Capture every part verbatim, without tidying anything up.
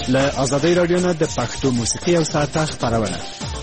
له آزادۍ رادیو نه د پښتو موسیقي او ساعته خبرونه.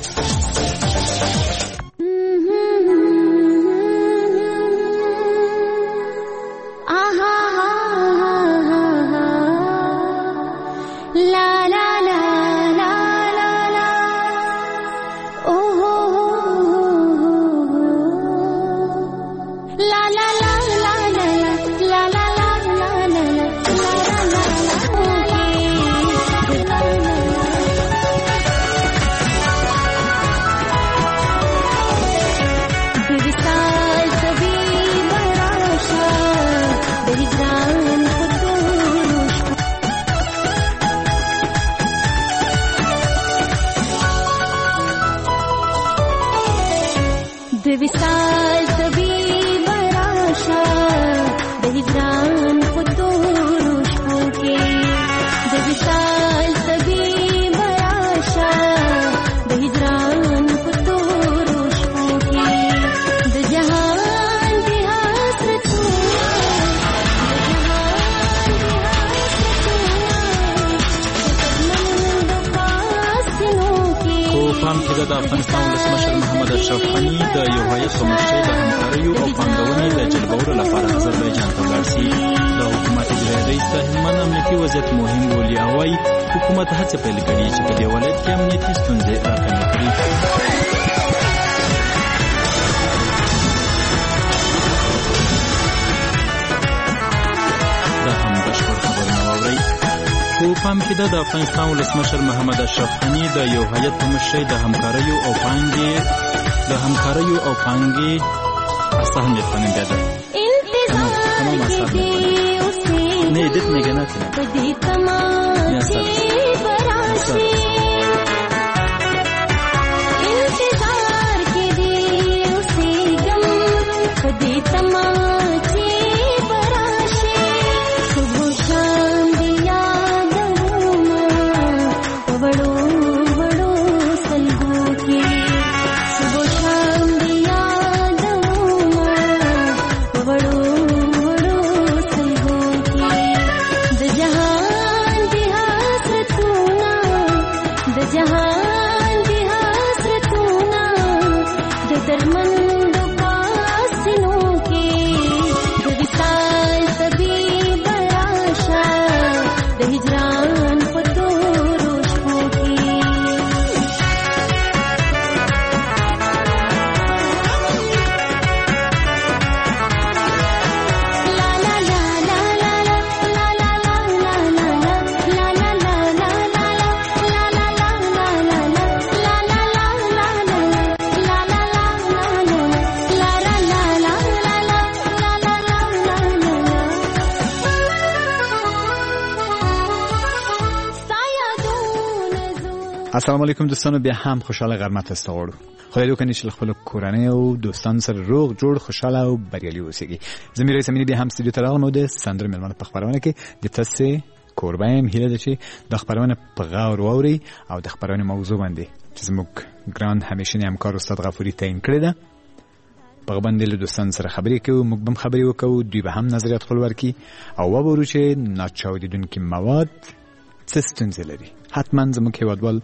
د افغانستان ولسمشر محمد اشرف غني د یو هیئت په مشرۍ د همکاریو او پانګونې د جلبولو لپاره آذربایجان ته ولاړ شي. د حکومت اجرایي رئیس د هلمند امنیتي وضعیت مهم بولي او وايي حکومت هڅه پیل کړې چې په دې ولایت کې امنیتي ستونزې راکمې کړي. دا هم بشپړ خبرونه واورئ. په پام کې ده د افغانستان ولسمشر محمد اشرف غني د یو هیئت په مشرۍ د همکاریو او پانګې د همکاریو او پانګې اصلاح میکنه بیاده تمام تمام اصلاح میکنه نه ایدت میگنه کنه یا سر سر انتظار کے دی اسے گم خدی تمام السلام علیکم دوستانو، بیا هم خوشاله غرمت است غواړو. خدای دې وکړي چې خپل کورنۍ او دوستان سره روغ جوړ خوشاله او بریالي اوسئ. زمي رئیس امینی بیا هم استودیو ته راغلم او د سندره ملمنه په خبرونه کې د تاسو کوربه هم هیله ده چې د خبرونه په غور واوري او د خبرونه موضوع باندې چې زموږ ګران همیشنی همکار استاد غفوري تعیین کړی ده په باندې له دوستان سره خبرې کوو، موږ هم خبرې وکړو، دوی به هم نظریات خپل ورکړي او وګورو چې ناچاودیدونکي مواد څه ستونزې لري. حتما زموږ هیوادوال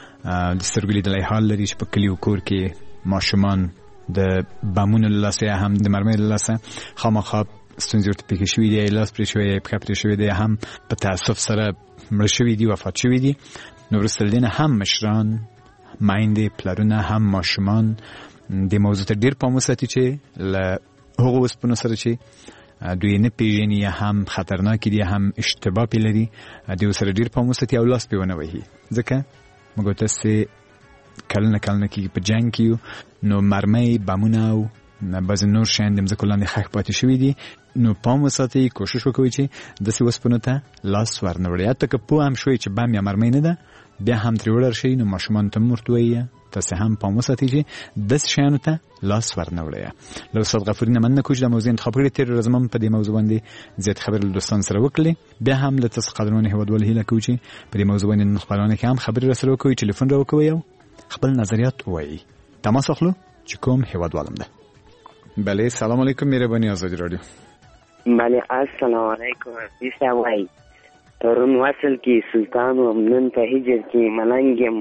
د سترګو لیدلی حال لري چې په کلیو کور کې ماشومان د بمونو له لاسه یا هم د مرمۍ له لاسه خامخا ستونزې ورته پیښې شوي دي، لاس پرې شوی، پښه پرې شوې ده، هم په تاسف سره مړه شوي دي، وفات شوي دي. نو وروسته له دې نه هم مشران، میندې، پلرونه، هم ماشومان د موضوع ته ډېر پام وساتي چې له هغو اوسپنو سره چې دوی نه پیژني یا هم خطرناک دي، هم اشتباه پې لري، دوی سره ډېر پام وساتي او لاس پې ونه وهي. ځکه موږ تاسې کلونه کلونه کېږي په جنګ کې یو، نو مرمۍ، بمونه او بعضې نور شیان د مځکو لاندې ښخ پاتې شوي دي. نو پام وساتئ، کوشش وکوئ چې داسې اوسپنو ته لاس ورنه وړئ. حتی که پوه هم شوئ چې بم یا مرمۍ نه ده، بیا هم ترې وډار شئ، نو ماشومانو ته هم ورته ووایئ، تاسې هم پام وساتئ چې داسې شیانو ته لاس ورنه وړئ. له استاد غفوري نه مننه کوم چې دا موضوع انتخاب کړې. تېره ورځ هم په دې موضوع باندې زیات خبرې له دوستانو سره وکړلې. بیا هم له تاسو قدرمنو هېوادوالو هیله کوو چې په دې موضوع باندې نن خپرونه کې هم خبرې راسره وکړئ، ټلیفون راوکوئ او خپل نظریات ووایئ. تماس اخلو چې کوم هېوادوالم ده. بله، سلام علیکم، مهرباني آزادی رادیو. بله، السلام علیکم. بیسته وای پرون وصل کې سلطان وم نن په هجر کې ملنګ یم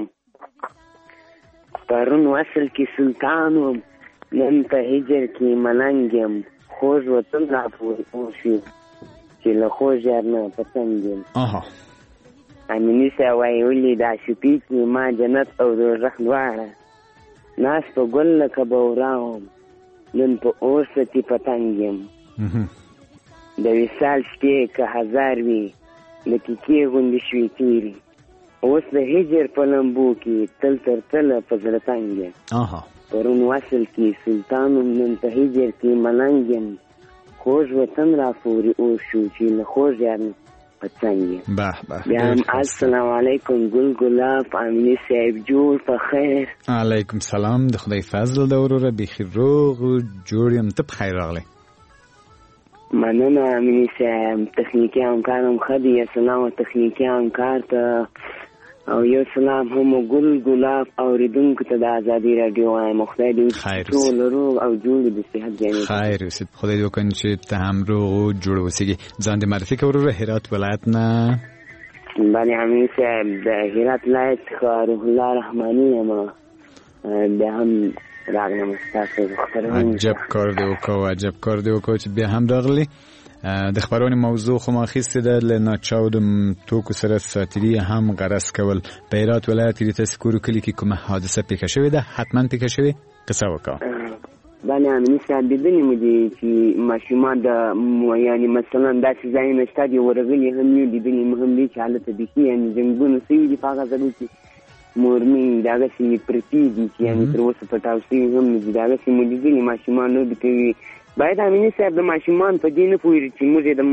پرون وصل کې سلطان وم نن په هجر کې ملنګ یم خوږ وطن را پورې اوسي چې له خوږ یار نه پتنګ یم آها امیني صاحب وایي ولې دا شپې کې ما جنت او دوزخ دواړه ناس په ګل لکه بورا وم نن په اور ستې پتنګ یم د وصال شپې که هزار وي لکه کې غوندې شوې تېرې اوس د هجر په لمبو کې تل تر تله په زړه تنګ یم پرون وصل کې سلطان وم نن په هجر کې ملنګ یم خوږ وطن را پورې اور شو چې له خوږ یار نه پتنګ یم بیا هم السلام علیکم ګل ګلاب امیني صاحب جوړ په خیر علیکم سلام د خدای فضل ده وروره بیخي روغ جوړ یم ته په خیر راغلی مننه امیني صاحب تخنیکي همکار هم ښه دی سلام تخنیکي همکار ته او یو سلام هم ګل ګلاب اورېدونکو ته د ازادي راډیو وایم خدای دې ټول روغ او جوړ د صحت جانب خیر اوسې خدای دې وکړي چې ته هم روغ او جوړ اوسېږي ځان دې معرفي کړه وروره هرات ولایت نه بله امیني صاحب د هرات ولایت څخه روح الله رحماني یم بیا هم راغلم ستاسو عجب کار دې وکړو عجب کار دې وکړو چې بیا هم راغلی د خبرونې موضوع خو ما اخیستې ده له ناچاودو توکو سره ساتیري هم غرض کول په هرات ولایت کې د تاسې کور کلي کې کومه حادثه پیښه شوې ده حتما پیښه شوې قصه وکړه بله امیني صاحب لیدلې مو دي چې ماشومان د یعنې مثلا داسې ځایونه شته دي ورغلي هم یو لیدلي مو هم دي چې هلته بیخي یعنې جنګونه سوي دي په هغه ځایو کې مورمې دغسې پرتې دي چې یعنې تر اوسه پټاو سوي هم نه دي دغسې مو لیدلي ماشومان لوبې کوي باید امیني صاحب د ماشومان په دې نه پوهېږي چې موږ یې د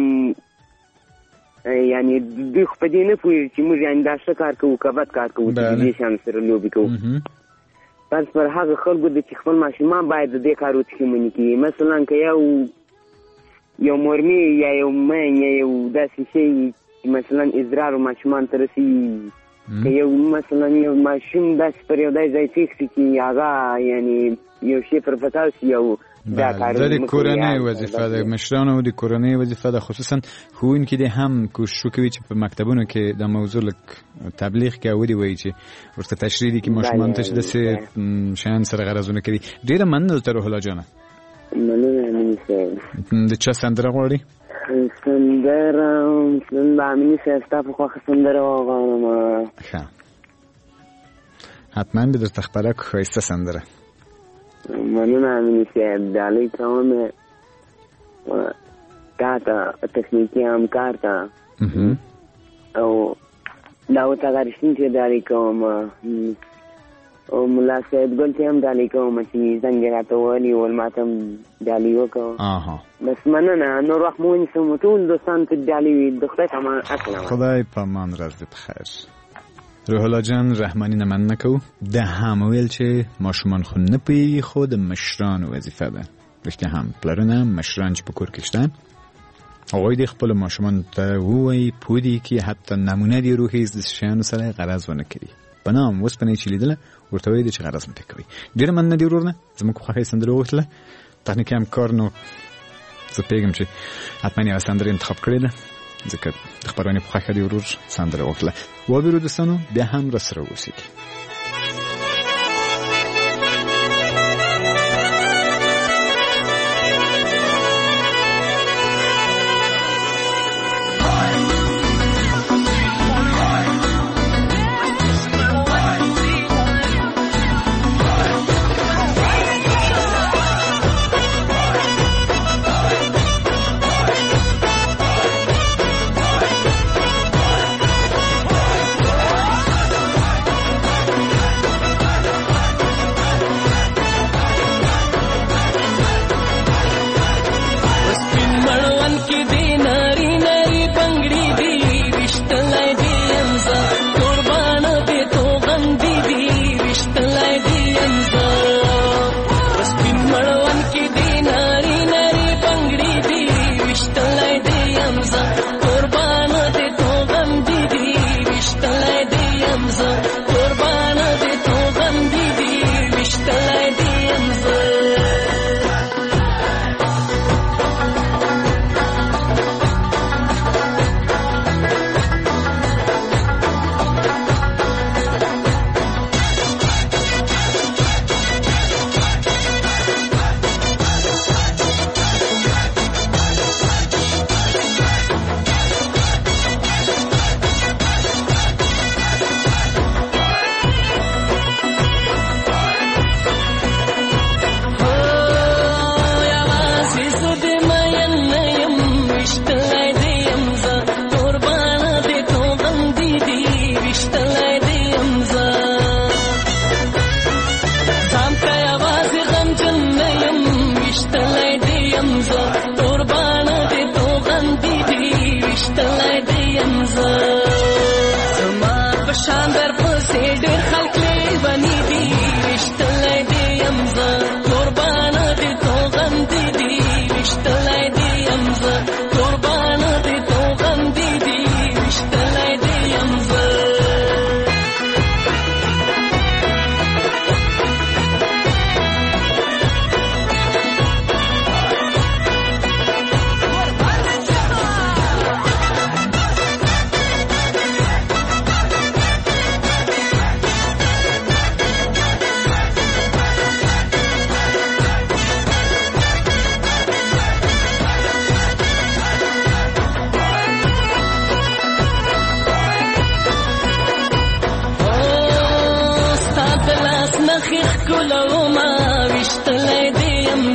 یعنې دوی خو په دې نه پوهېږي چې موږ یعنې دا ښه کار کوو که بد کار کوو چې د دې شیانو سره لوبې کوو بس پر هغه خلکو ده چې خپل ماشومان باید د دې کار وڅښمنې کړي مثلا که یو یو مورمې یا یو مین یا یو داسې شی مثلا اضرار ماشومان ته رسوي که یو مثلا یو ماشوم داسې پر یو داسې ځای پېښ شي چې هغه یعنې یو شی پر پتاو شي یو دا د کورنۍ وظیفه ده مشرانو د کورنۍ وظیفه ده خصوصا ښوونکي دې هم کوشش کوي چې په مکتبونو کې د موضوع لک تبلیغ کوي او دی وایي چې ورته تشریح دي کې ماشومان ته چې داسې شیان سره غرضونه کوي ډېره مننه درته روح الله جانه مننه امیني صاحب د چا سندره غواړې سندره امیني صاحب ستا په خوښه سندره وغواړم ښه حتما به درته خپره کړو ښایسته سندره مننه امیني صاحب ډالۍ کوم تا ته تخنیکي همکار ته او دا ورته هغه رښتین چې ډالۍ کوم او ملا صاحب ګل ته هم ډالۍ کوم چې زنګ یې راته ووهلي ول ما ته هم ډالۍ وکړو بس مننه نور وخت مو ونیسم ټول دوستانو ته ډالۍ وي د خدای په امان السلام خدای په امان ورځ دې په خیر روح الله جان رحمانی نه مننه کوو د هم ویل چې ماشومان خو نه پوهېږي خو د مشرانو وظیفه ده رښتیا هم پلرونه مشران چې په کور کې شته هغوی دې خپلو ماشومانو ته ووایي پوه دي کړي حتی نمونه دې روحي د شیانو سره غرض ونه کړي په نام اوسپنې چې لیدله ورته وایي چې غرض مه پرې کوئ ډېره مننه دې ورور نه زموږ خوښۍ سندره وغوښتله تخنیکي همکار نو زه پوهېږم چې حتما یوه سندره انتخاب کړې ده ځکه د خپرونې په خوښه دې ورور سندره وکړله وابېرو دوستانو بیا هم راسره اوسېږي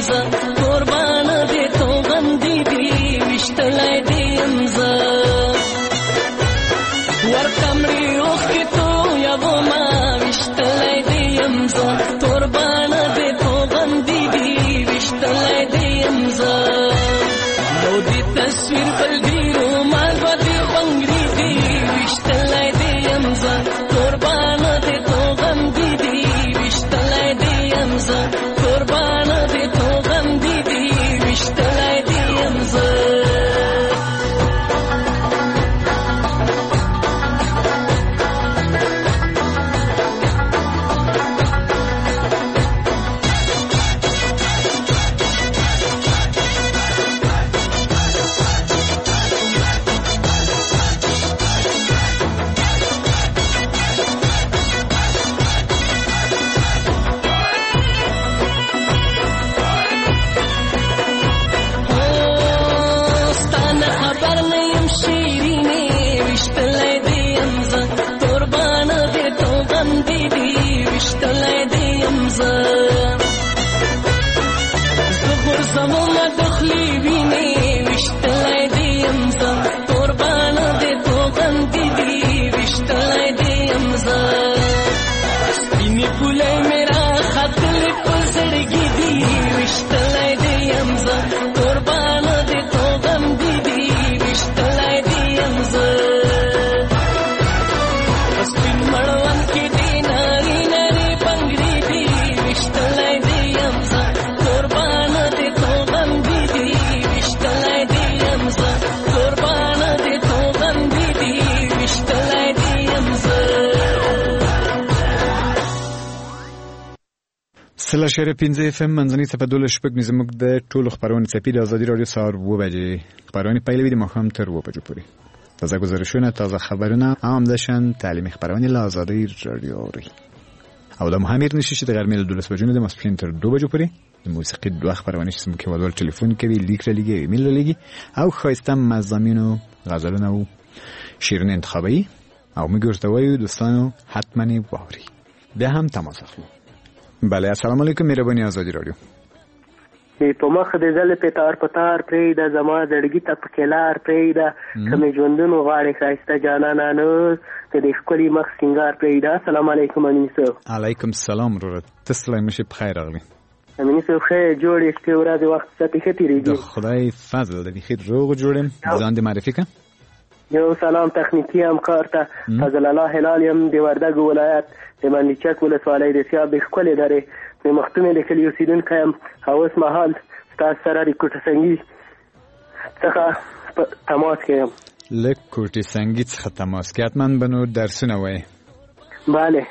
زه قربانه دې توغندې دي ویشتلی دې یم زه ورکمړې اوښکې تویومه ویشتلی دې یم زه قربانه دې توغندې دي ویشتلی دې یم زه یو دې تصویر بل دې رومال به دې بنګړي دي ویشتلی دې یم زه قربانه دې توغندې دي ویشتلی دې یم زه قربانه دې توغندې دي ویشتلی دې یم زه سل شعر پنځه اف ام منځنۍ څپه دولس شپږ زموږ د ټولو خپرونې څپې د ازادي راډیو سهار اوه بجې خپرونې پیلوي د ماښام تر اوه بجو پورې تازه ګزارشونه تازه خبرونه او همداشان تعلیمي خپرونې له ازادي راډیو اوري او دا مهم نشي چې د غرمې له دولس بجو نه د ماسپښین تر دوه بجو پورې د موسیقي دوه خپرونې چې زموږ هیوادوال ټلیفون کوي لیک رالیږي ایمیل رالیږي او ښایسته مضامینو غزلونه او شعرونه انتخابوي او موږ ورته وایو دوستانو حتما یې واورئ بیا هم تماس اخلو. بله السلام علیکم مهرباني ازادي راډیو په مخ د زل په تار په تار پرېږده زما زړګي ته پکې لار پرېږده که مې ژوندون غواړې ښایسته جانانه نو که د ښکلي مخ سینګار پرېږده. السلام علیکم امین صاحب. علیکم السلام وروره ته سلام مشي بخیر راغلی. امین صاحب ښه جوړ یې شپې ورځې وخت ساتې ښه تېرېږي د خدای فضل د بیخي روغ جوړ یم ځان دې معرفي که یو سلام تخنیکي همکار ته فضل الله هلال یم د وردګو ولایت د منډیچک ولسوالۍ د سیاب د ښکلې درې د مختومې د کلي اوسېدونکی یم او اوس مهال ستاسو سره د کوټه سنګي څخه تماس کې یم. له کوټې سنګي څخه تماس کې حتما به نو درسونه وایې. بله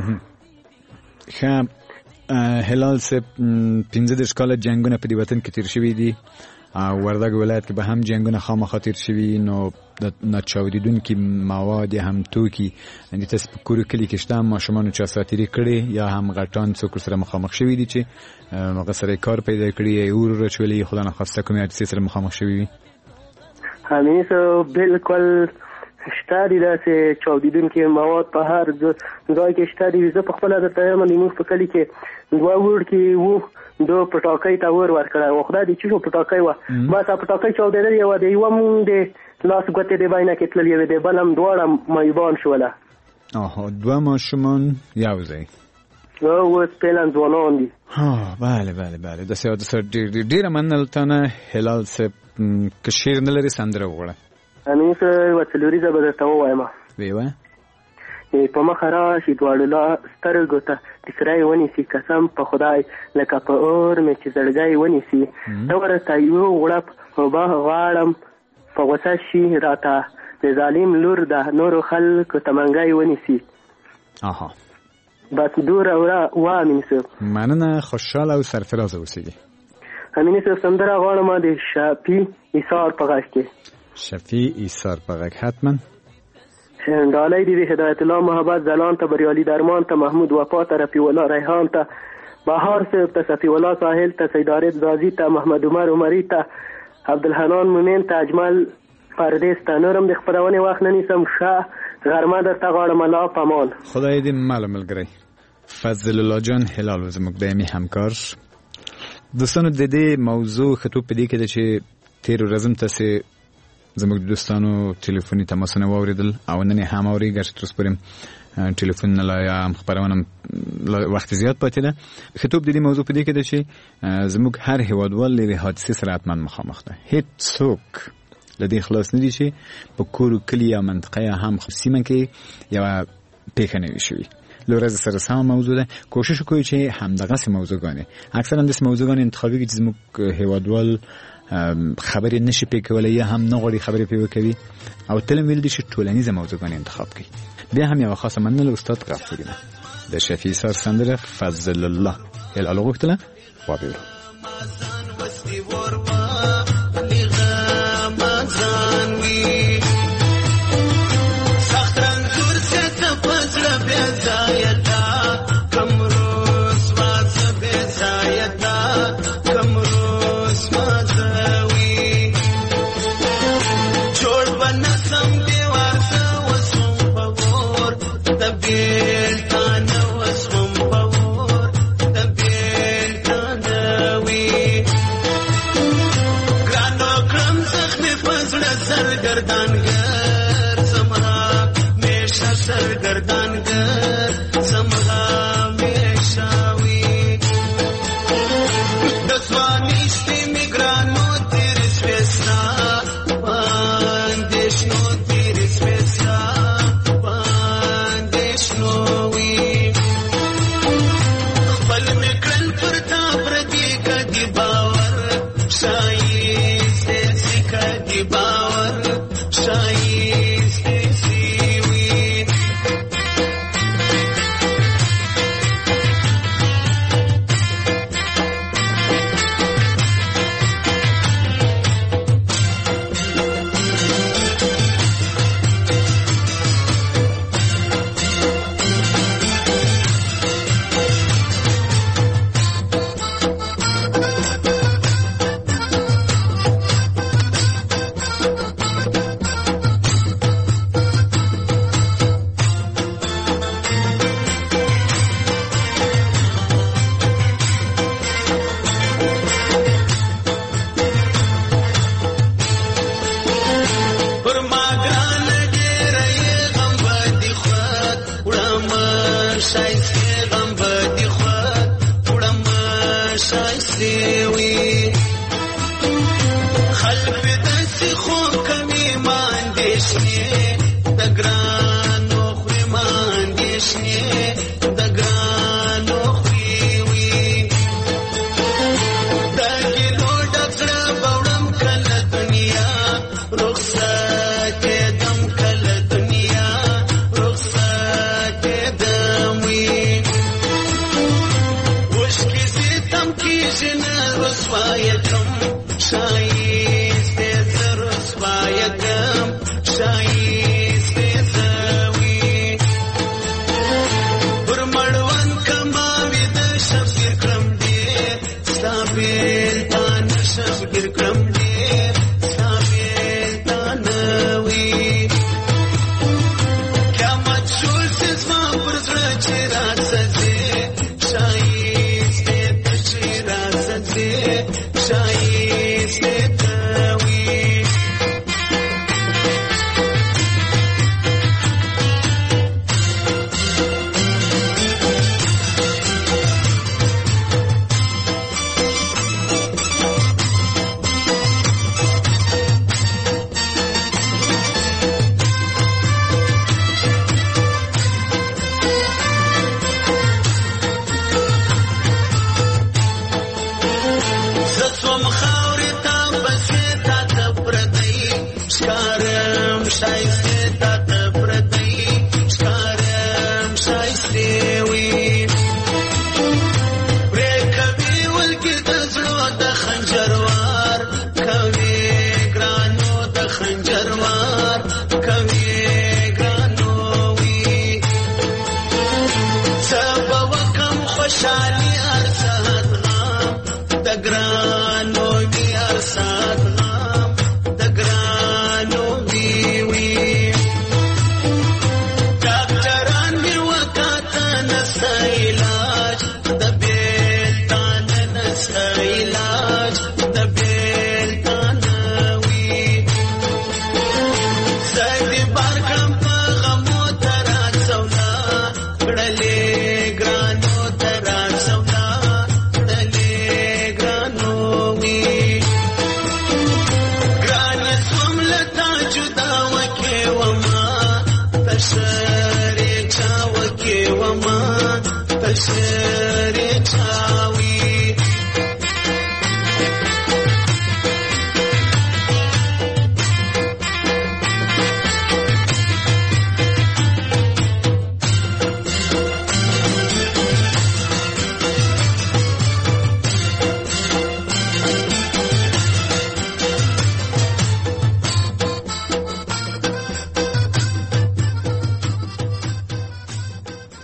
ښه هلال صاحب پنځه دېرش کاله جنګونه په دې وطن کې تېر شوي دي او وردګ ولایت کې به هم جنګونه خامخا تېر شوي نو د ناچاودېدونکي مواد یا هم توکي د تاسو په کورو کلي کې شته ماشومانو چا ساتیري کړي یا هم غټان څوک سره مخامخ شوي دي چې هغه سره کار پیدا کړي یا اور اچولي خدا نخواسته کومې حادثې سره مخامخ شوي وي. همین صاحب بالکل شته دي داسې چاودېدونکي مواد په هر ځای کې شته دي. زه په خپله درته یم زموږ په کلي کې دوه وړکي وو دو پټاکۍ ته ور ورکړی و خدای دې چې شو پټاکۍ وه بس پټاکۍ چاودېدلې وه د یوه هم د لاس ګوتې د بینه کې تللې وې د بل هم دواړه معیوبان شوله. آها دوه ماشومان یو ځای اوس فعلا ځوانان دي. بله بله بله داسې حادثه ډېر ډېر ډېره مننه له تا نه هلال صاحب که شعر نه لرې سندره وغواړه. امین صاحب یوه څلوریزه به درته ووایم ویې وایه. په مخه راشي دواړو لا سترګو ته ټکری ونیسي قسم په خدای لکه په اور مې چې زړګی ونیسي ته ورته یو غړپ اوبه غواړم په غوسه شي راته د ظالم لور ده نورو خلکو ته منګی ونیسي. آها بس دوره وا امین صاحب مننه خوشحاله او سرفرازه اوسېږي. امین صاحب سندره غواړم د شفیع ایثار په غږ کې. شفیع ایثار په غږ حتما. ډالۍ دي د هدایت الله محبت زلان ته بریالي درمان ته محمود وفا ته رفیع الله ریحان ته بهار صاحب ته صفی الله ساحل ته سید عارف زازي ته محمد عمر عمري ته عبدالحنان مومن ته اجمل پردیس ته نورم د خپرونې وخت نه نیسم ښه غرمه درته غواړم الله پامان. خدای دې مل ملګری فضل الله جان هلال زموږ دایمي همکار دوستانو د دې موضوع خطوب په دې کې ده چې تیر ورځم تاسې زموږ د دوستانو ټلیفوني تماسونه واورېدل او نن یې هم اورئ ګرچې تر اوسه پورې ټلیفونونه لا یا هم خپرونه وخت زیات پاتې ده. خطوب د دې موضوع په دې کې ده چې زموږ هر هیوادوال له حادثې سره حتما مخامخ ده. هیڅوک له دې خلاص نه دي چې په کور کلي یا منطقه یا هم سیمه کې یوه پیښه نه وي شوې. له ورځې سره سمه موضوع ده. کوشش وکړئ چې همدغسې موضوعګانې اکثرا داسې موضوعګانې انتخابي کړي چې زموږ هیوادوال خبرې نشي پې کولی یا هم نه غواړي خبرې پې وکوي او تل هم ویل دي چې ټولنیزه موضوعګانې انتخاب کړي. بیا هم یوه خاصه مننه له استاد غفوري نه د شفیع سار سندره فضل الله الالو غوښتله وابیرو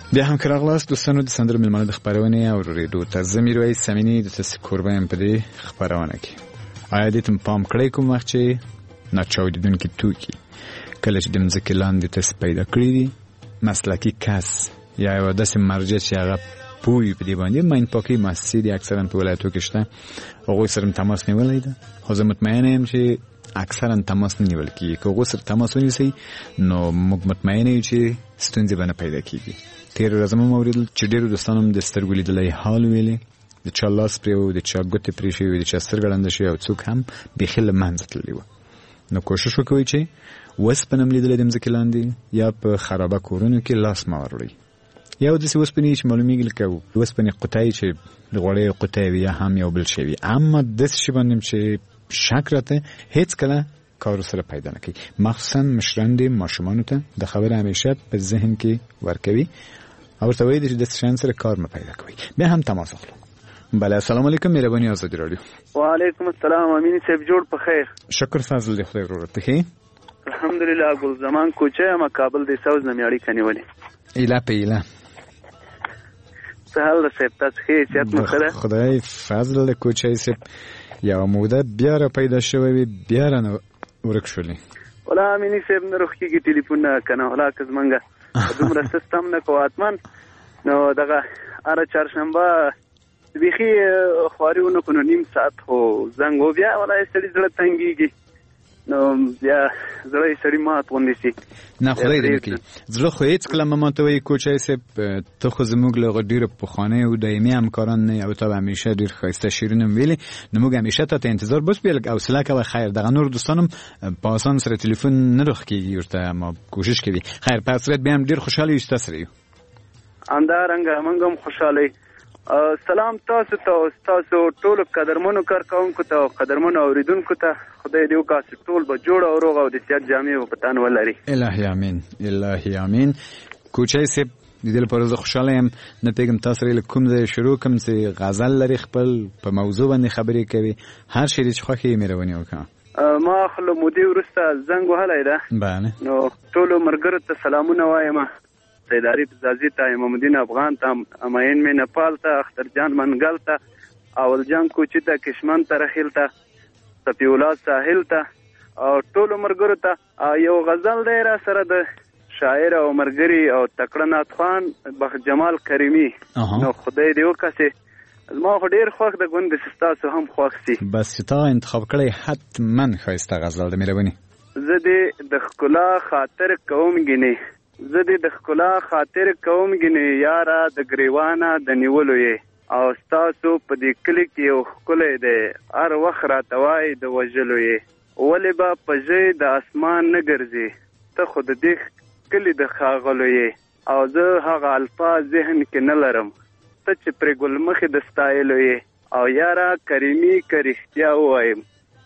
بیا هم که راغلاست دوستانو د سندرو میلمانه د خپرونې اورېدو ته. زه میرویس امینی د تاسې کوربه یم په دې خپرونه کې. آیا دې ته پام کړی کوم وخت چې ناچاودېدونکي توکي کله چې د مځکې لاندې تاسې پیدا کړي دي، مسلکي کس یا یوه داسې مرجع چې هغه پوهوي په دې باندې، ماین پاکۍ مؤسسې دي اکثرا په ولایتو کې شته، هغوی سره م تماس نیولی ده. خو زه مطمئنه یم چې اکثرا تماس نه نیول کېږي. که هغوی سره تماس ونیسئ نو موږ مطمئنه یو چې ستونزې به نه پیدا کېږي. تېره ورځ مو اورېدل چې ډېرو دوستانو م د سترګو لیدلی حال ویلې، د چا لاس پرې و، د چا ګوتې پرې شوي وي، د چا سترګه ړنده شوې او څوک هم بیخي له منځه تللي وه. نو کوشش وکوئ چې وسپنه م لیدلی د مځکې لاندې یا په خرابه کورونو کې لاس مه وروړئ. یا داسې وسپنې چې معلومېږي لکه وسپنې قطۍ چې د غوړیو قطۍ وي یا هم یو بل شی وي. اما داسې شي باندې چې شک راته هېڅ کله کار سره پیدا نه کوي. مخصوصا مشران دې ماشومانو ته د خبرې همیشه په ذهن کې ورکوي او ورته وایي چې داسې شیانو سره کار مه پیدا کوئ. بیا هم تماس اخلو. بله، السلام علیکم. مهرباني ازادي راډیو. وعلیکم السلام. امین صاحب جوړ په خیر؟ شکر فضل دی خدای ورور ته ښې؟ الحمدلله. ګل زمان کوچه یم، کابل د ساوز نه مې اړیکه نیولې. ایله په ایله. څه حال ده صاحب؟ تاسو ښه صحت مو ښه ده؟ خدای فضل د کوچی صاحب یوه موده بیا را پیدا شوی وي، بیا رانه ورک شولې. والله امیني صاحب نه روښ کېږي ټلیفون نه که نه ولا که زمونږه دومره سیستم نه کوو حتما نو دغه هره چهارشنبه بیخي خواري ونه کړو نو نیم ساعت خو زنګ و بیا والله سړي زړه تنګېږي نو بیا زړه یې سړي مات غوندې شي. نه خدای دې وکړي. زړه خو هېڅ کله مه ماتوئ کوچی صاحب. ته خو زموږ له هغه ډېرو پخوانیو او دایمي همکاران نه یې او تا به همیشه ډېر ښایسته شعرونه م ویلې، نو موږ همیشه تا ته انتظار بس بیا لږ حوصله کوه. خیر دغه نور دوستان هم په اسان سره تلیفون نه روښ کېږي ورته، اما کوشش کوي. خیر په صورت بیا هم ډېر خوشحاله یو چې تا سره یو. همدارنګه موږ هم خوشحاله یو. سلام تاسو ته او ستاسو ټولو قدرمنو کارکوونکو ته او قدرمنو اورېدونکو ته. خدای دې وکړي ټول به جوړ او روغ او د صحت جامې به په تن ولري. الهي امین. الهي امین. کوچی صاحب د دې لپاره زه خوشحاله یم. نه پوهېږم تا سره له کوم ځایه شروع کړم چې غزل لري، خپل په موضوع باندې خبرې کوي، هر شی دې چې خوښ یې مهرباني وکړه. ما خو له مودې وروسته زنګ وهلی ده. بله. نو ټولو ملګرو ته سلامونه وایم. سید عارف زازي ته، امام الدین افغان ته، امین مې نپال ته، اختر جان منګل ته، اول جان کوچي ته، کشمن ته، رخیل ته، صفی الله ساحل ته او ټولو ملګرو ته. یو غزل دی را سره د شاعر او ملګري او تکړه ناتخوان بخت جمال کریمي. نو خدای دې وکړي زما خو ډېر خوښ ده ګوندې چې ستاسو هم خوښ شي. بس چې تا انتخاب کړی حتما ښایسته غزل ده. مهرباني. زه دې د ښکلا خاطر کوم ګینې، زه دې د ښکلا خاطر کوم ګینې یاره د ګریوانه د نیولو یې، او ستاسو په دې کلي کې یو ښکلی دی هر وخت راته وایي د وژلو یې. ولې به په ژۍ د اسمان نه ګرځې، ته خو د دې کلي د ښاغلو یې، او زه هغه الفاظ ذهن کې نه لرم ته چې پرې ګلمخې د ستایلو یې. او یاره کریمي که رښتیا ووایم،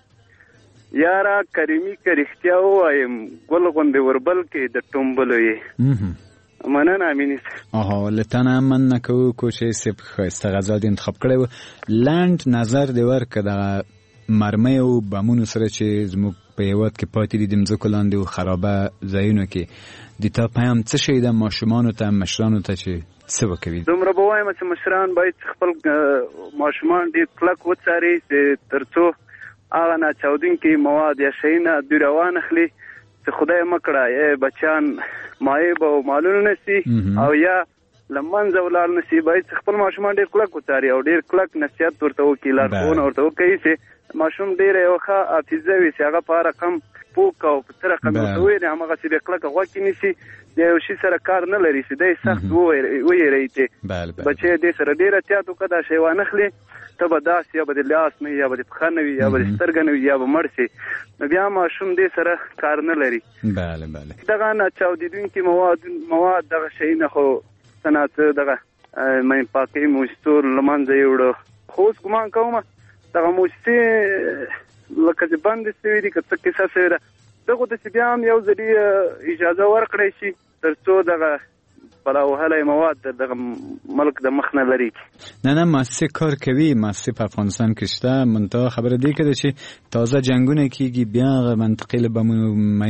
یاره کریمي که رښتیا ووایم ګل غوندې وربل کې د ټومبلو یې. مننه امیني صاحب. آها له تا نه مننه کوو کوچی صاحب، ښایسته غزل دې انتخاب کړی و. لنډ نظر دې ورکړه دغه مرمۍ او بمونو سره چې زموږ په هېواد کې پاتې دي د مځکو لاندې او خرابه ځایونو کې. د تا پیام څه شی ده ماشومانو ته، مشرانو ته چې څه وکوي؟ دومره به وایم چې مشران باید خپل ماشومان ډېر کلک وڅاري چې تر څو هغه ناچاودونکي مواد یا شیونه دوی راوانخلي چې خدای مه کړه یا بچیان مایب او مالونه نه سي او یا له منځه ولاړ نه سي. باید خپل ماشومان ډېر کلک وڅاري او ډېر کلک نصیحت ورته وکړي، لارښوونه ورته وکړي چې ماشوم ډېره یوه ښه حافظه وي چې هغه په هر رقم پوک او په څه رقم ورته وویلې هماغسې بې کلکه غوږ کې نیسي، د یو شي سره کار نه لري چې دی سخت ویروي چې بچی دې سره ډېر احتیاط وکړه دا شی وانخلي، ته به داسې یا به د لاس نه وي یا به د پښه نه وي یا به د سترګه نه وي یا به مړ شي، نو بیا ماشوم دې سره کار نه لري. بله بله. دغه ناچاودېدونکي مواد مواد دغه شیونه خو څه نه څه دغه مین پاکۍ موسسو له منځه یې وړه. خو اوس ګمان کوم دغه موسسې لکه چې بندې شوي دي که څه کیسه شوې ده، دغو داسې بیا هم یو ځلي اجازه ورکړی شي تر څو دغه بلا وهلی مواد دغه ملک د مخ نه لري. نه نه مؤسسې کار کوي، مؤسسې په افغانستان کې شته، منتها خبره دې که ده چې تازه جنګونه کېږي بیا هغه منطقې له بمونو مین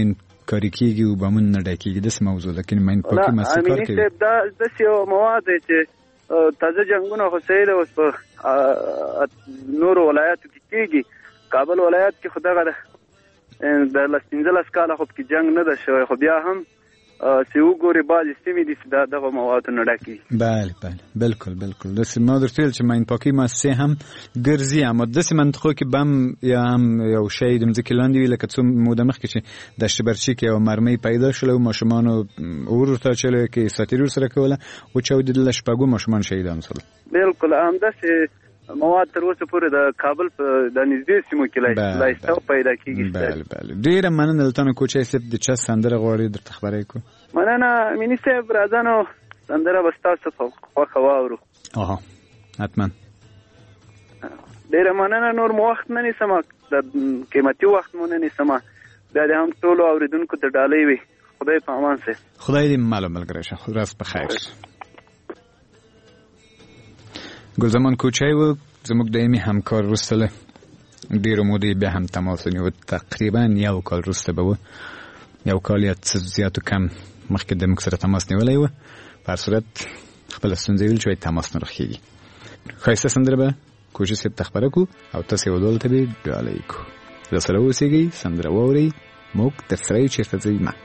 کاری کېږي او بمونه نه ډکېږي داسې موضوع ده که ماین پاکي ماسې کار کوي امیني صاحب دا داسې یو مواد دی چې تازه جنګونه خو صحیح ده اوس په نورو ولایاتو کې کېږي کابل ولایت کې خو دغه د لس پنځلس کاله خو پکې جنګ نه ده شوی خو بیا هم چې وګورې بعضې سیمې دي چې دا دغه موادو نه ډکېږي بله بله بلکل بلکل داسې ما درته ویل چې ماین پاکي مؤسسې هم ګرځي اما داسې منطقو کې به هم یا هم یو شی د مځکې لاندې وي لکه څو موده مخکې چې دشت برچي کې یوه مرمۍ پیدا شوله او ماشومانو اور ورته اچولی کې ساتیري ورسره کوله وچاودېدله شپږو ماشومان شهیدان شول بلکل همداسې مواد تر اوسه پورې د کابل په د نږدې سیمو کې لایسته پیدا کېږي بله بله ډېره مننه له تا نه کوچی صاحب د چا سندره غواړې درته خبره یې کړو مننه امیني صاحب راځه نو سندره به ستاسو په خوښه واورو اها حتما ډېره مننه نور مو وخت نه نیسم د قیمتي وخت مو نه نیسم بیا دې هم ټولو اورېدونکو ته ډالۍ وي خدای په امان صاحب خدای دې مل و ملګری شه ورځ په خیر ګلزمان کوچی و زموږ دایمي همکار وروسته له ډېرو مودې بیا هم تماس ونیو تقریبا یو کال وروسته به و یو کال یا څه زیات و کم مخکې د موږ سره تماس نیولی و په هر صورت خپله ستونزه ویل چې وایي تماس نه راخېږي ښایسته سندره به کوچي صاحب ته خبره کړو او تاسې ودول ته به یې ډالۍ کړو راسره اوسېږئ سندره واورئ موږ ترسره یو چېرته ځئ مه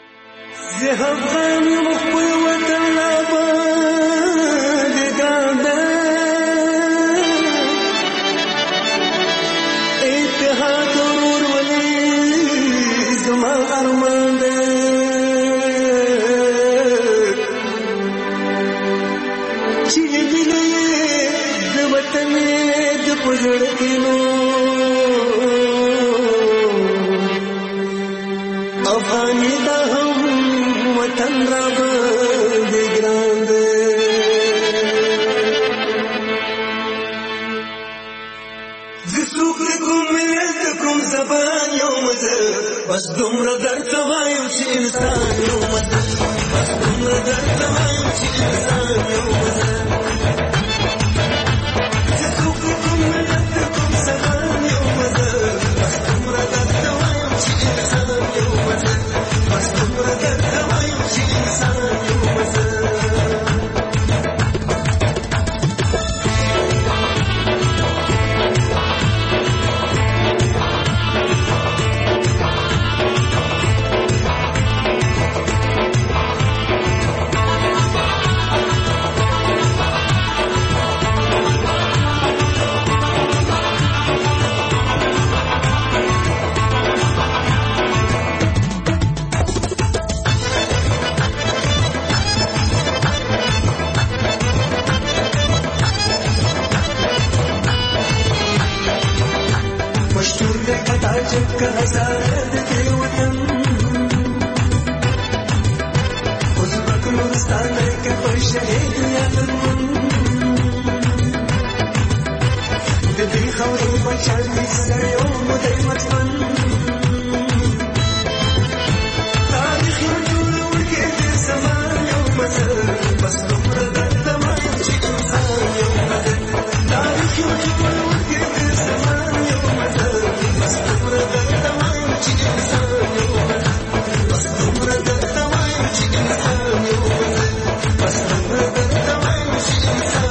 بس دومره درته وایم چې انسان یو مزه بس دومره درته وایم چې انسان یو مزه زه څوک کوم ملت کوم زمان یو مزه بس دومره درته وایم چې انسان یو مزه بس دومره درته وایم چې انسان یو مزه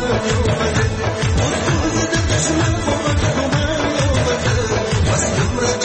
Bas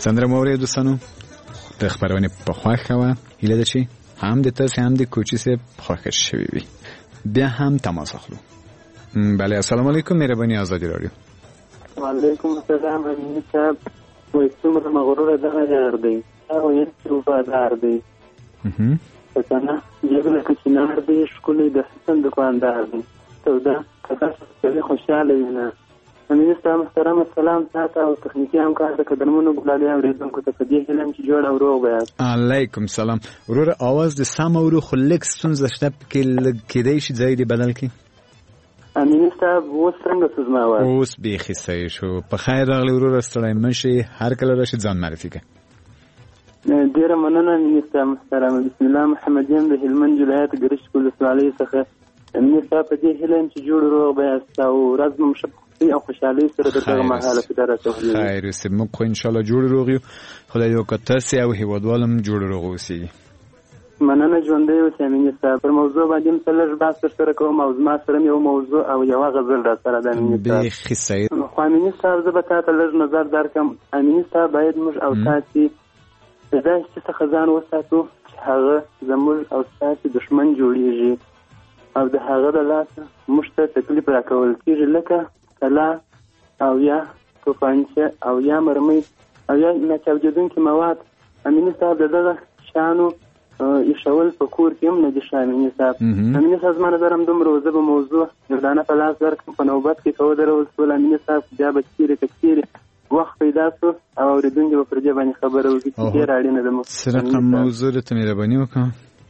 سندره مو اورېدو دوستانو د خبرونه په خوښه وه هیله ده چې هم د تاسې هم د کوچي صاحب خوښه شوي وي بیا هم تماس اخلو. بله السلام علیکم مهرباني آزادي رادیو. وعلیکم السلام امین صاحب وای څومره مغروره دغه یار دی او یې وفادار دی څنګه یو که چې نار دی ښکلی د حسن دکاندار دی تودا کله خوشاله وینه. امین صاحب محترم السلام تاسو او تخنیکی همکار د قدرمنو ګلالي اوریدونکو ته په دې هیله چې جوړ او روغ یاست. علیکم سلام ورور اواز د سم اورو خو لږ ستونزه شته کې کېدای شي ځای دی بدل کړي. امین صاحب اوس څنګه څه زما وایي؟ اوس بیخي صحیح شو. په خیر راغلی ورور ستړی مه شي هر کله راشي ځان معرفي کړه. ډېره مننه امین صاحب محترمه. بسم الله محمد یم د هلمند ولایت ګرشت ولسوالۍ څخه. امین صاحب په دې هیله یم چې جوړ روغ به یاست او ورځ مو ښه او خوشحالۍ سره د دغه مهاله په دره توجه. خیر اوسې موږ خو انشاءالله جوړ روغ یو. خدای دې وکړه تاسې او هېوادوال هم جوړ روغ اوسېږي. مننه ژوندی اوسې امین صاحب. پر موضوع باندې هم څه لږ بحث درسره کوم او زما سره هم یو موضوع او یوه غزل راسره ده امین صاحب. بیخي صحیح. خو امین صاحب زه به تا ته لږ نظر درکړم. امین صاحب باید موږ او تاسې د داسې څه څخه ځان وساتو چې هغه زموږ او ستاسې دښمن جوړېږي او د هغه د لاسه موږ ته تکلیف راکول کېږي لکه کلا او یا توپانچه او یا مرمۍ او یا ناچاودېدونکي مواد. امین صاحب د دغه شیانو ایښول په کور کې هم نه دي ښه امین صاحب. امین صاحب زما نظر هم دومره زه به موضوع یو دانه په لاس درکړم په نوبت کې که ودرول شول امین صاحب بیا به چېرې که چېرې وخت پیدا شو او اورېدونکي به پر دې باندې خبره وکړي چې ډېره اړینه ده. څه رقم موضوع درته مهرباني وکړه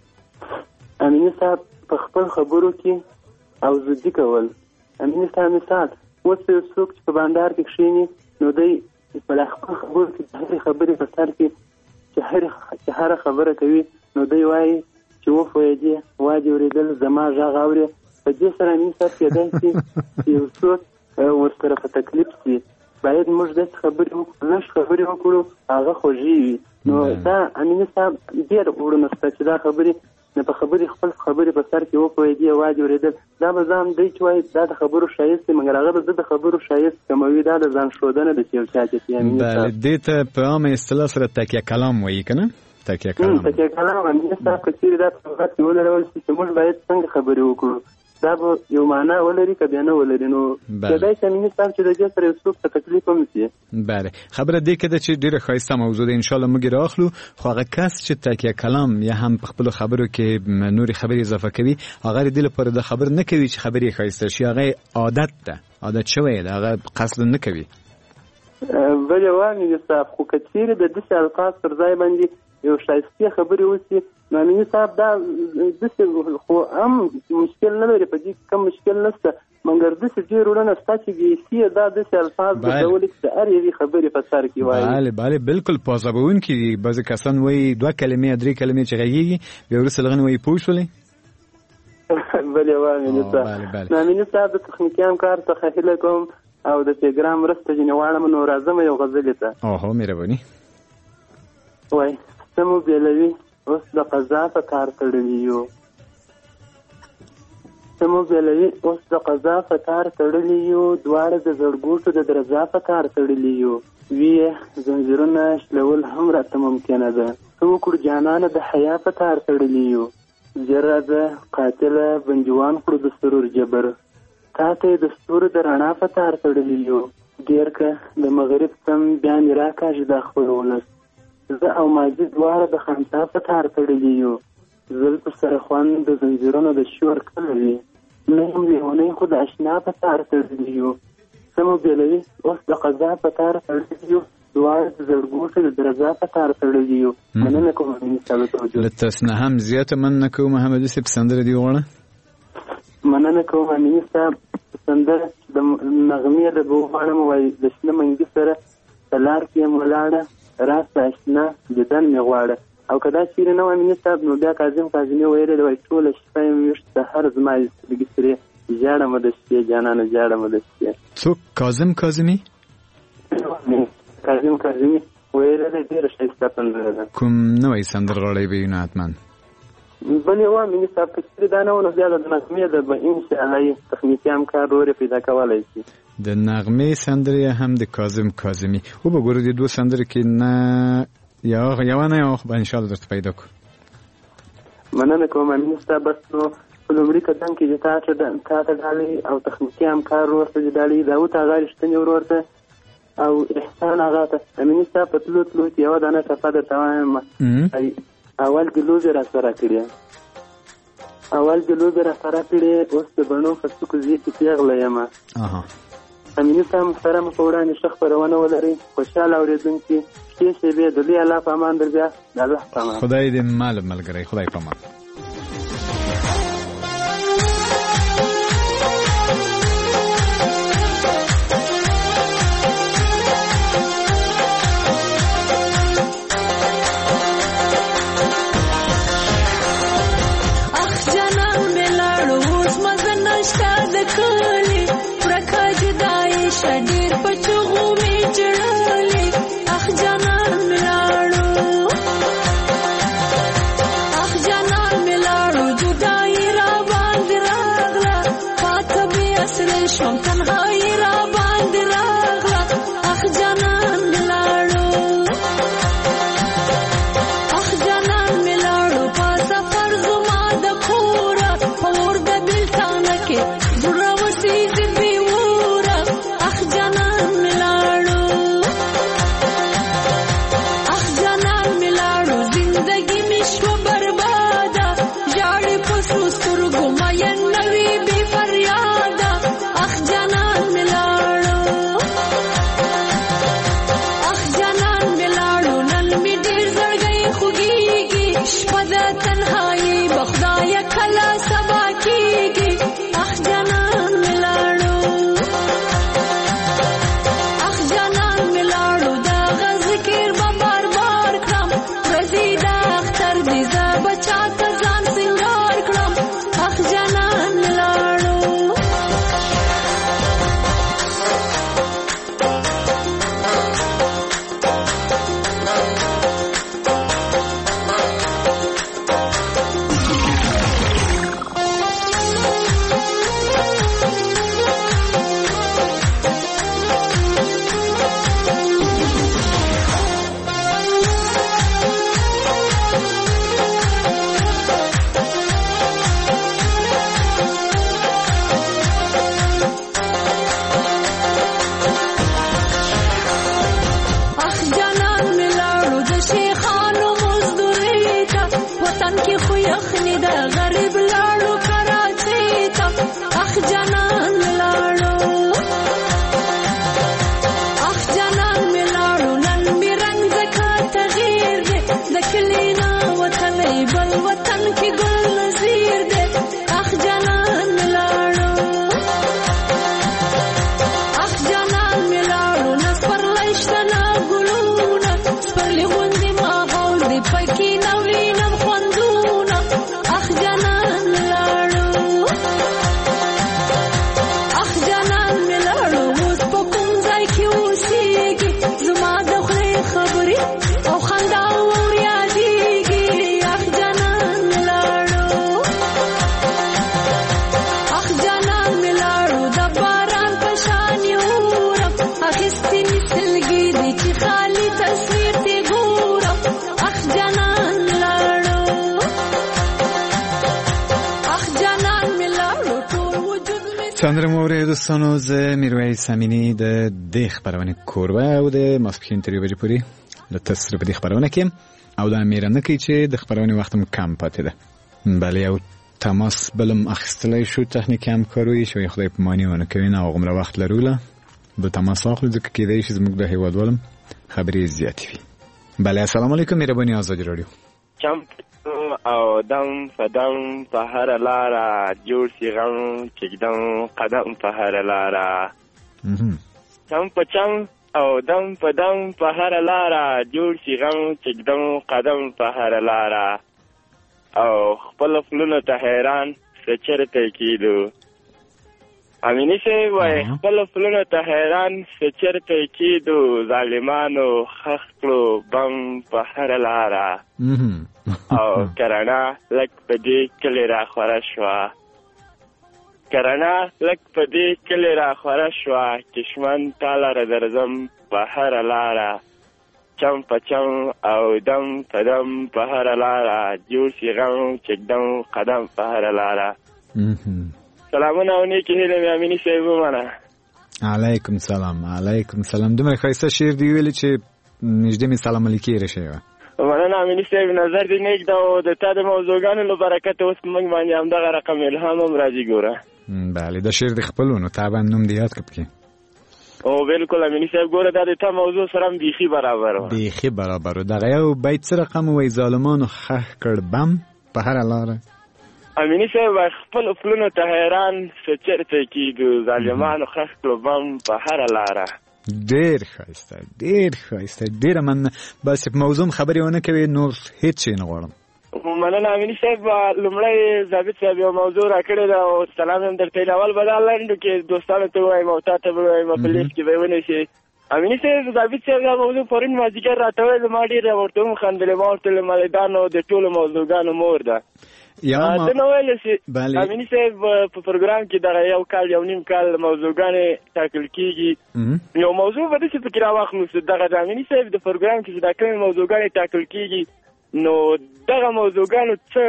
امین صاحب؟ په خپل خبرو کې او زدي کول. امین صاحب مثال اوس یو څوک چې په بانډار کې کښېني نو دی په خپل خبرو کې د هرې خبرې په سر کې چې هره خبره کوي نو دی وایي چې وفویدې وا دې اورېدل زما غږ اورې. په دې سره امین صاحب کېدای شي چې یو څوک ورسره په تکلیف شي. باید موږ داسې خبرې وکړو لږ خبرې وکړو هغه خوږې وي. نو دا امین صاحب ډېر وړونه شته چې دا خبرې نه په خبرې خپل خبرې په سر کې وپوهېدې وا دې اورېدل دا به ځان دی چې وایي دا د خبرو ښایست دی مګر هغه به زه د خبرو ښایست کموي. دا د ځان ښودنه ده چې یو چا چې امین صاحب دې ته په عامه اصطلاح سره تکیه کلام وایي که نه؟ تکیه کلام تکیه کلام امین صاحب که چېرې دا په لغت کې ولرول شي چې موږ باید څنګه خبرې وکړو دا به یو معنا ولري که بیا نه ولري. نو کېدای شي امین صاحب چې د دې سره یو څوک ته تکلیف هم شي. بله خبره دې کې ده چې ډېره ښایسته موضوع ده انشاءالله موږ یې رااخلو. خو هغه کس چې تکیه کلام یا هم په خپلو خبرو کې نورې خبرې اضافه کوي هغه د دې لپاره د خبر نه کوي چې خبرې یې ښایسته شي. هغه عادت ده عادت شوی ده هغه قصد نه کوي. بلې وایي امین صاحب خو که چېرې د داسې الفاظ پر ځای باندې یو ښایستې خبرې وشي نو امین صاحب دا داسې خو هم مشکل نه لري په دې کې کم مشکل نشته مګر داسې ډېر وړونه شته چې بیخي دا داسې الفاظ ګرځولي چې د هر یوې خبرې په سر کې وایي. بله بله بالکل پازابوونکي دي. بعضې کسان وایي دوه کلمې درې کلمې چې غږېږي بیا وروسته له هغې وایي پوه شولې. بلې وایي امین صاحب. نو امین صاحب د تخنیکي همکار څخه هیله کوم او د پیغام مرسته ځینې غواړم نو راځم یو غزلې ته. اوهو مهرباني. وایي څه مو بېلوي اوس د قضا په کار تړلي یو څه مو بېلوي اوس د قضا په کار تړلي یو دواړه د زړګوټو د درزا په کار تړلي یو ویې زنځیرونه شلول هم راته ممکنه ده څه وکړو جانانه د حیا په کار تړلي یو ژر راځه قاتله بندیوان کړو د سرور جبر تا ته یې د ستورو د رڼا په کار تړلي یو ډېر که د مغرب سم بیا مې راکاږي دا خپل ولس زه او ماجد دواړه د خندا په تار تړلي یو زلفو سره خوند د زنځیرونو د شور کله وي نه یم لیونی خو د اشنا په تار تړلي یو څه مو بېلوي اوس د قضا په تار تړلي یو دواړه د زړګوټو د درزا په تار تړلي یو. مننه کوم امین صاحب توجه. له تاسو نه هم زیاته مننه کوم محمد یوسف سندره دې وغواړه. مننه کوم امین صاحب سندره د نغمې د به وغواړم وایي د شنه منګي سره په لار کې یم ولاړه راست اشنا دیدن مې غواړه او که دا چیرې نه وای امین صاحب نو بیا کاظم کاظمي ویلی دی وایي ټوله شپه یم ویښ سهر زما سترګې سرې ژاړمه د شپې جانانه ژاړمه د شپې. څوک کاظم کاظمي؟ کاظم کاظمي ویلی دی ډېره ښایسته سندره ده. کوم نوی سندرغاړی به وي نو حتما بل یو امیني صاحب که چېرې دا نه و نو بیا د نغمې د به انشاءالله تخنیکي همکار رور پیدا کولی شي. د نغمې سندرې هم د کاظم کاظمي او به ګورو د دوه سندرې کې نه یا یوه نه یوه خو به انشاءالله درته پیدا کړو. مننه کوم امیني صاحب. بس نو په لومړي قدم کې چې تا ته ډالۍ او تخنیکي همکار ورور ته چې ډالۍ داود هغه رښتیني ورور ته او احسان هغه ته امیني صاحب په تلو تلو چې یوه دانه ټپه درته وایم. اول کې لوبې راسره کړې اول کې لوبې راسره کړې اوس د بڼو فستوکو زی کې پیغله یم. امیني صاحب سره مو په وړاندې ښه خپرونه ولرئ. خوشحاله اورېدونکي ښې شېبې د لوی الله په امان در بیا د الله په امان. خدای دې مال ملګری خدای په امان. شدیر پچغو می جړلې اخ جانان ملاړو اخ جانان ملاړو جدای را باندې راغلا پاته بیا سره شوم تنهایی را باندې راغلا اخ جانان ملاړو اخ جانان ملاړو په سفر زما د خورا اور د بلتانه کې زړه وسیږي سندره مورد دوستانو زه میرویس امینی د دې خبرونه کوربه او د ماسپښین تر یو بجې پورې د تاسو په دې خبرونه کې او د امیرانه کې چې د خبرونه وخت هم کم پاتې ده. بله یو تماس بلم اخیستلی شو تخنیکي همکاروي شوی خدای په مانی ونه کوي نه هغومره وخت لروله به تماس اخلو ځکه کېدای شي زموږ د هیوادوالم خبرې زیاتې وي. بله السلام علیکم مهرباني آزادي راډیو. او دم فدم په هر لاره جوړ شي غم چګدم قدم په هر لاره چم په چم او دم په دم په هر لاره جوړ شي غم چګدم قدم په هر لاره او خپل خپلونو ته حیران څه چرته کېدو. امیني صاحب وایي خپل خپلونو ته حیران څه چرته کېدو ظالمانو خښ کړو بم په هر لاره او کرنا لک په دې کلی را خوره شوه کرنا لک په دې کلی را خوره شوه کشمن تا لره درځم په هره لاره چم په چم او دم په دم په هره لاره جوړ سي غم چکدم قدم په هره لاره سلامونه او نیکې هیلې مې امیني صاحب ومنه. علیکم سلام. علیکم سلام. دومره ښایسته شعر دی ویلی چې نږدې مې سلام علیکې رشی وه. مننه امیني صاحب، نظر دې نیک ده او د تا د موضوعګانو له برکته اوس موږ باندې همدغه رقم الهام هم راځي. ګوره بله دا شعر د خپلو نو طبعا نوم دې یاد کړه پکې. او بالکل امیني صاحب، ګوره دا د تا موضوع سره هم بیخي برابر وه. بیخي برابر و. دغه یو بیت څه رقم وایي؟ ظالمانو خښ کړ بم په هره لاره. امیني صاحب خپل پلونو ته حیران څه چېرته کېږو، ظالمانو خښ کړو بم په هره لاره. ډېر ښایسته ډېر ښایسته ډېره مننه. بس په موضوع خبرې ونه کوې نور هېڅ شی نه غواړم. مننه امیني صاحب. لومړی ضابط صاحب یو موضوع راکړې ده او سلام هم درته اول به دا لنډو کې دوستانو ته ووایم او تا ته به ووایم په لیست کې به یې ونیسې. امیني صاحب ضابط صاحب دا موضوع پرون مازدیګر راته وویل، ما ډېر ورته وخندلې. ما ورته ویل ملایدانو د ټولو موضوعګانو مور ده. ده نه ویل چې امیني صاحب په پروګرام کې دغه یو کال یو نیم کال موضوعګانې ټاکل کېږي. یو موضوع به داسې پکې راواخلو چې دغه د امیني صاحب د پروګرام کې چې دا کومې موضوعګانې ټاکل کېږي نو دغه موضوعګانو څه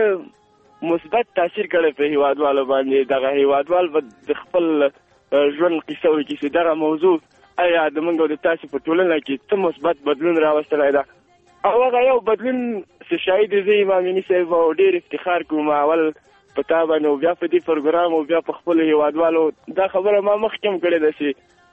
مثبت تاثیر کړی په هیوادوالو باندې. دغه هیوادوال به د خپل ژوند قصه وکړي چې دغه موضوع آیا د موږ او د تاسو په ټولنه کې څه مثبت بدلون راوستلی ده. او هغه یو بدلون چې شاید زه یم امیني صاحب او ډېر افتخار کوم اول په تا باندې او بیا په دې پروګرام او بیا په خپلو هیوادوالو. دا خبره ما مخکې هم کړې ده چې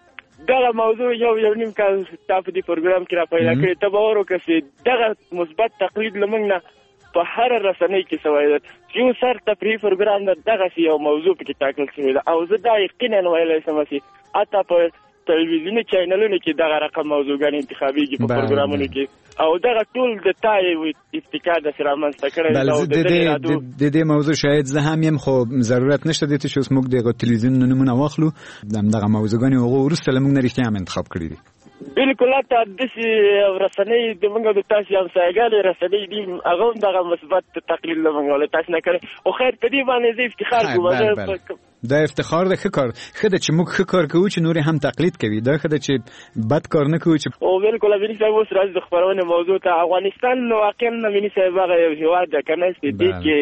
دغه موضوع یو یو نیم کال تا په دې پروګرام کې را پیدا کړې. ته باور وکړه چې دغه مثبت تقلید له موږ نه په هره رسنۍ کې سوی ده. یو سر تفریحي پروګرام ده دغسې یو موضوع پکې ټاکل شوې ده او زه دا یقینا ویلی شم چې حتی په تلویزیوني چینلونو کې دغه رقم موضوعګانې انتخابېږي په پروګرامونو کې او دغه ټول د تا یو ابتکار داسې رامنځته کړی دی. د دې موضوع شاید زه هم یم خو ضرورت نشته دی چې اوس موږ دغه تلویزیون نومونه واخلو. همدغه موضوعګانې هغو وروسته له موږ نه رښتیا هم انتخاب کړي دي. بالکل حتی داسې رسنۍ د موږ او د تاسې همسایګانې رسنۍ دي هغه هم دغه مثبت تقلید له موږ او له تاسې نه کړی. خو خیر په دې باندې زه افتخار کوم. دا افتخار ده. ښه کار ښه ده چې موږ ښه کار کوو چې نور هم تقلید کوي. دا ښه ده چې بد کار نه کوو چې او بالکل امیني صاحب اوس راځي د خپرونې موضوع ته. افغانستان واقعا امیني صاحب هغه یو هېواد ده که نه چې دې کې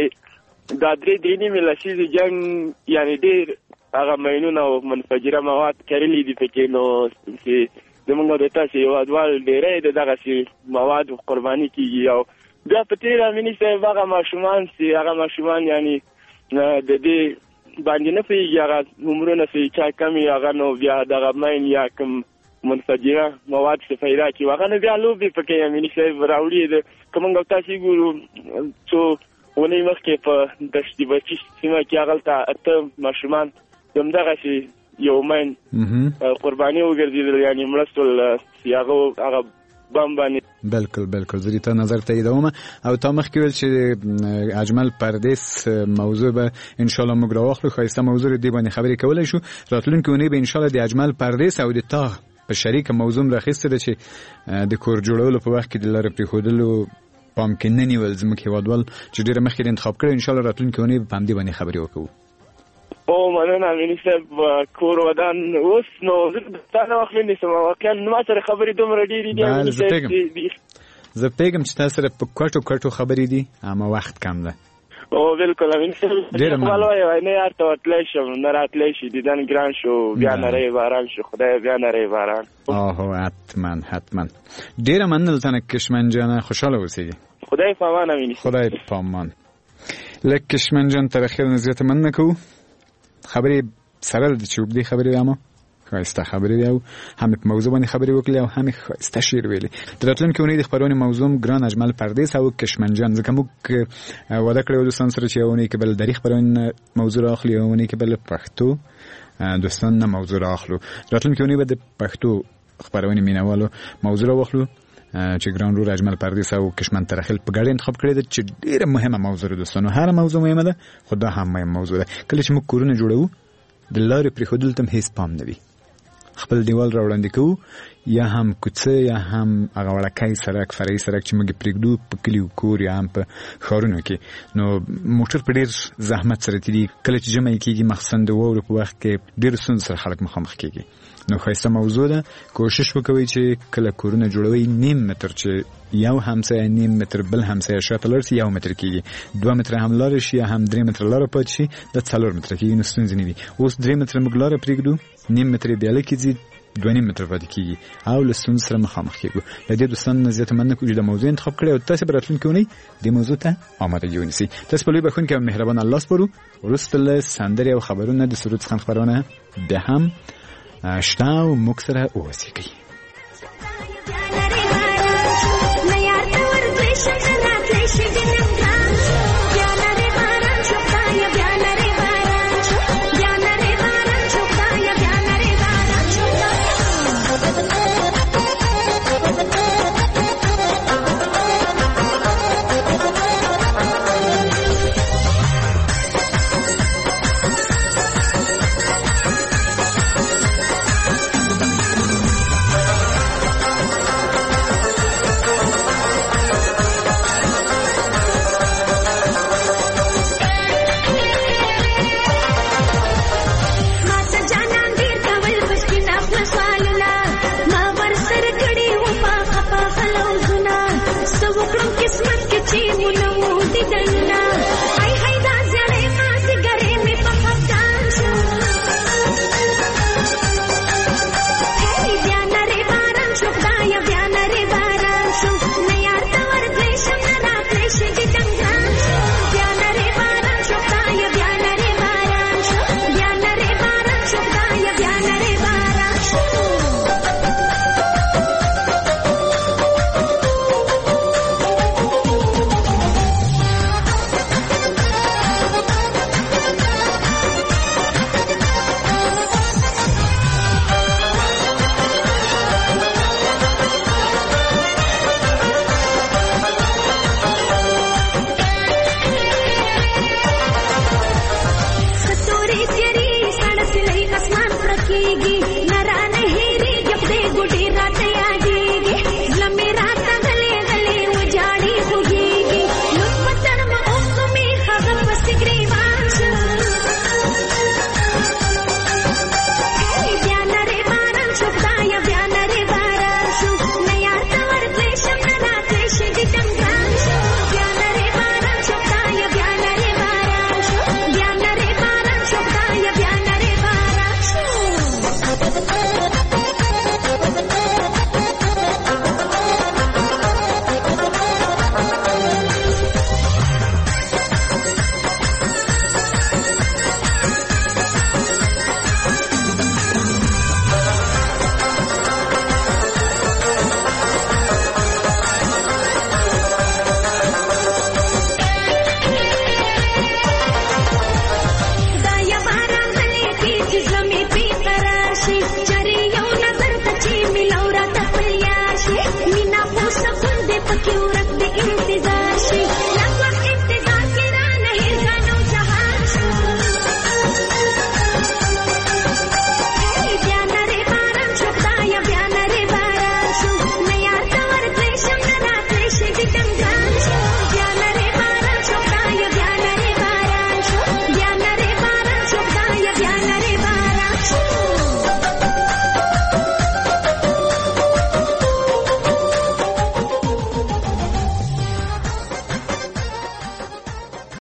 دا درې درې نیمې لسیزې جنګ یعنې ډېر هغه مینونه او منفجره مواد کرلي دي پکې نو چې زموږ د تاسې هېوادوال ډېری د دغسې موادو قرباني کېږي او بیا په تېر امیني صاحب هغه ماشومان چې هغه ماشومان یعنې د دې باندې نه پوهېږي هغه عمرونه چې چا کم وي هغه نو بیا دغه مین یا کوم منفجره مواد چې پیدا کړي هغه نو بیا لوبې پکې امیني صاحب راوړي. که موږ او تاسې ګورو څو اونۍ مخکې په دشت بچي سیمه کې هغلته اته ماشومان همدغسې یو مین قرباني وګرځېدل یعنې مړه شول چې هغه هغه بم باندې. بالکل بالکل زه دې ته نظر تاییدوم. او تا مخکې ویل چې اجمل پردیس موضوع به انشاءالله موږ راواخلو. ښایسته موضوع دې باندې خبرې کولی شو. راتلونکې اونۍ به انشاءالله د اجمل پردیس او د تا په شریکه موضوع م راخیستې ده چې د کور جوړولو په وخت کې د لارې پرېښودلو پام کې نه نیول زموږ هېوادوال چې ډېره مخکې انتخاب کړی. انشاءالله راتلونکې اونۍ به په همدې باندې خبرې وکړو. او مننه امیني صاحب. کور ودان اوس نو زه تا نه وخت ونیسم. واقعا ما سره خبرې دومره ډېرې دي امیني صاحب. زه پوهېږم چې تا سره په کوټو کوټو خبرې دي اما وخت کم ده. او بالکل امیني صاحب. اقبال وایي وینې هر ته ورتلی شم نه راتلی شي دیدن ګران شو بیا نری باران شو خدای بیا نری باران. اوهو حتما حتما. ډېره مننه له تا نه کشمن جانه. خوشحاله اوسېږي. خدای په امان امیني صاحب. خدای په امان. لږ کشمن جان تر اخر نه زیاته مننه کوو. خبرې سره د چې اوږدې خبرې وې اما ښایسته خبرې وې او هم په موضوع باندې خبرې وکړې او هم ښایسته شعر ویلې. د راتلونکې اونۍ د خپرونې موضوع ګران اجمل پردیس او کشمن جان. ځکه موږ وعده کړې وه دوستان سره چې یو اونۍ کې به له دري خپرونې موضوع رااخلو یو اونۍ کې به له پښتو دوستان نه موضوع رااخلو. راتلونکې اونۍ به د پښتو خپرونې مینوالو موضوع راواخلو چې ګران رور اجمل پردیس او کشمن ترخیل په ګډه انتخاب کړی ده چې ډېره مهمه موضوع ده دوستانو. هر موضوع مهمه ده خو دا هم مهم موضوع ده. کله چې موږ کورونه جوړوو د لارې پرېښودلو ته هم هېڅ پام نه وي خپل دیوال راوړاندې کوو یا هم کوڅه یا هم هغه وړکای سړک فرعي سړک چې موږ پرېږدو په کلیو کور یا هم په ښارونو کې نو موټر په ډېر زحمت سره تېري کله چې جمع کېږي مخصوصا د واورو په وخت کې ډېرو ستونزو سره خلک مخامخ کېږي نو ښایسته موضوع ده کوشش وکوئ چې کله کورونه جوړوئ نیم متر چې یو همسایه نیم متر بل همسایه شاته لاړ شي یو متر کېږي دوه متره هم لاره شي یا هم درې متره لاره پاتې شي دا څلور متره کېږي نو ستونزې نه وي اوس درې متره موږ لاره پرېږدو نیم متر یې بیا لږ ځي دوه نیم متر پاتې کېږي او له ستونزو سره مخامخ کېږو له دې دوستانو نه زیاته مننه کوو چې د موضوع انتخاب کړی او تاسې به راتلونکې اونۍ دې موضوع ته امادګي ونیسئ تاسې په لوی بښونکي او مهربان الله سپارو وروسته له سندرې او خبرونه د سرود څخه خپرونه بیا هم شته او موږ سره اوسېږئ Shake it,